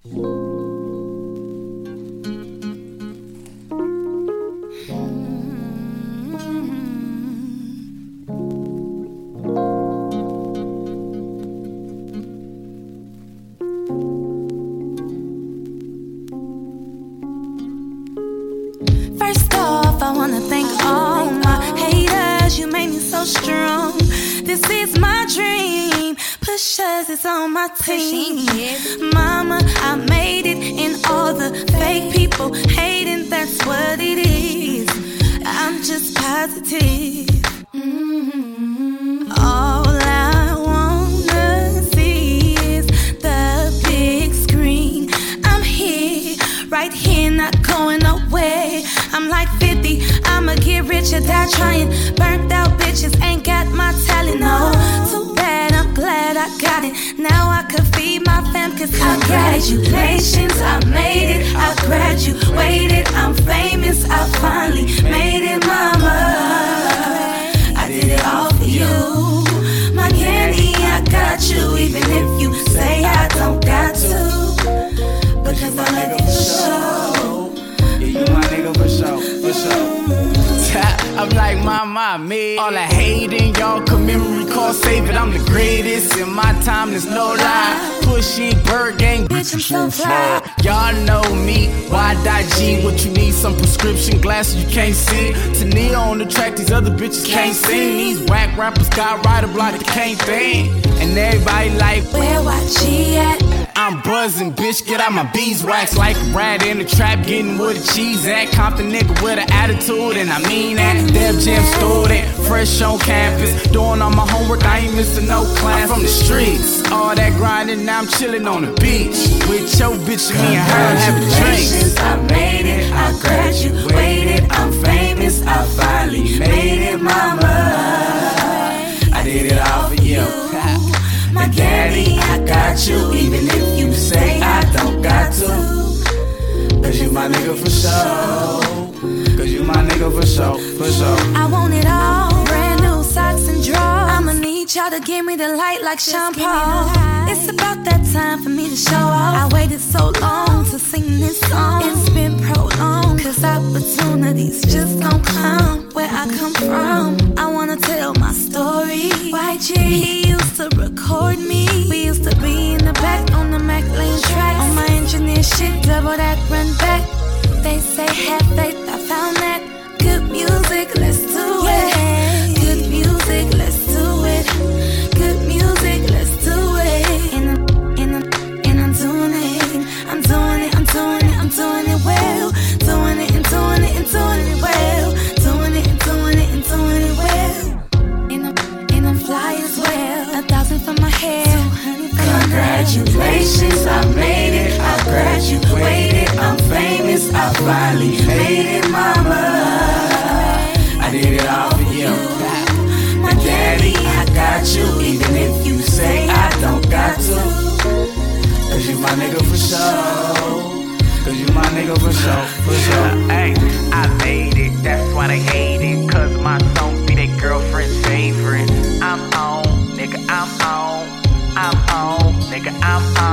First off, I wanna thank all my haters. You made me so strong. This is my dream. Pushers is on my team. Mama, I made it, and all the fake people hating, that's what it is. I'm just positive. All I wanna see is the big screen. I'm here, right here, not going nowhere. I'm like 50, I'ma get rich or die trying. Burnt out bitches ain't got my talent, no. Too bad, I'm glad I got it. Now I could feed my fam, cause congratulations, I made it. I graduated, I'm famous, I finally made it, mama. I did it all for you. My candy, I got you, even if you say I don't got to. Because I love you for sure. Yeah, you my nigga for sure, for sure. I'm like, mama, man. All I hate in y'all can memory call, save it. I'm the greatest in my time, there's no lie. Pushy, bird gang, bitch, I'm so fly. Y'all know me, Y.G. What you need, some prescription glasses you can't see. Tania on the track, these other bitches can't sing. These whack rappers got right up like they can't think. And everybody like, where YG at? I'm buzzing, bitch, get out my beeswax. Like a rat in the trap, getting where the cheese at. Compton nigga with an attitude, and I mean that. Def Jam student, fresh on campus. Doing all my homework, I ain't missing no class. I'm from the streets, all that grinding, now I'm chilling on the beach. With your bitch and me and her having drinks. I made it, I graduated, I'm famous, I finally made it, mama. I did it all for you. My daddy, I got you, even if you say I don't got to. Cause you my nigga for sure. Cause you my nigga for sure, for sure. I want it all, brand new socks and drawers. I'ma need y'all to give me the light like Sean Paul. It's about that time for me to show off. I waited so long to sing this song. It's been prolonged, cause opportunities just don't come where I come from. I wanna tell my story. YG, he used to record me. We used to be in the back on the Mac Lane track. On my engineer shit, double that, run back. They say have faith, I found that. Good music, let's do it. Good music, let's do it. Good music, let's do it. And I'm doing it. I'm doing it, I'm doing it, I'm doing it well. Doing it and doing it and doing it well. Doing it and doing it and doing it well. And I'm fly as well. 1,000 for my hair. Congratulations, I made it. I graduated, I'm famous, I finally made it, mama. I did it all for you. My daddy, I got you, even if you say I don't got to. Cause you my nigga for sure. Cause you my nigga for sure, for sure. Hey, I made it, that's why they hate it. Cause my song be their girlfriend's favorite. I'm on, nigga, I'm on. I'm on, nigga, I'm on.